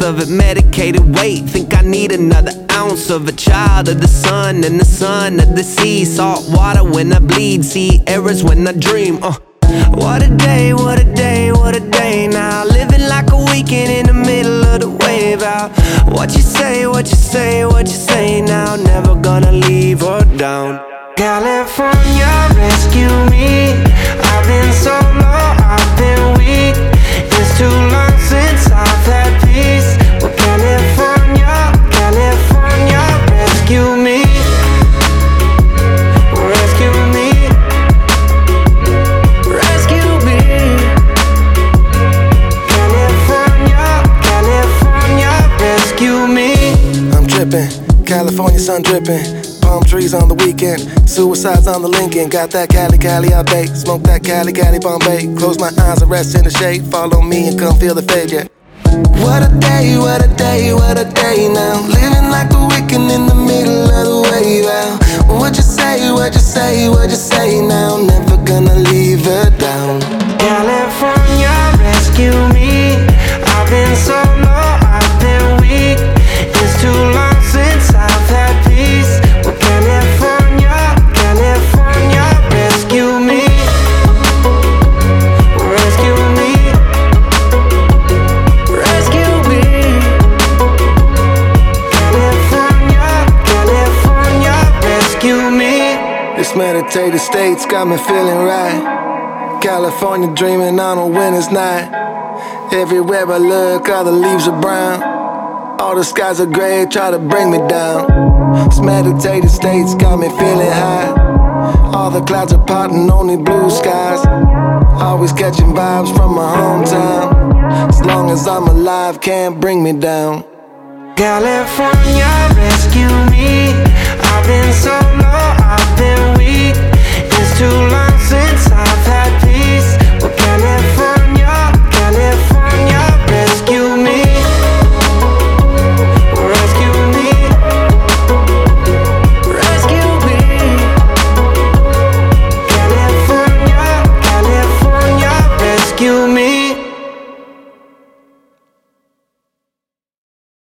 of it, medicated weight. Think I need another ounce of a child of the sun and the son of the sea. Salt water when I bleed, see errors when I dream. What a day, what a day, what a day now. Living like a weekend in the middle of the wave out. What you say, what you say, what you say now. Never gonna leave her down. California, rescue me. I've been so low, I've been weak. It's too long since I've had peace. Well, California, California, rescue me. Rescue me. Rescue me. California, California, rescue me. I'm dripping, California sun dripping. Palm trees on the weekend, suicides on the Lincoln. Got that Cali, Cali, I bake. Smoke that Cali, Cali, Bombay. Close my eyes and rest in the shade. Follow me and come feel the fade, yeah. What a day, what a day, what a day now. Living like the weekend in the middle of the wave out. What you say, what you say, what you say now. Never gonna leave her down. California, rescue me. I've been so low, I've been weak. It's too long since I've had peace. Well, California, California, rescue me. Rescue me. Rescue me. California, California, rescue me. This meditated state's got me feeling right. California dreaming on a winter's night. Everywhere I look, all the leaves are brown. All the skies are gray, try to bring me down. This meditated state's got me feeling high. All the clouds are parting, only blue skies. Always catching vibes from my hometown. As long as I'm alive, can't bring me down. California, rescue me.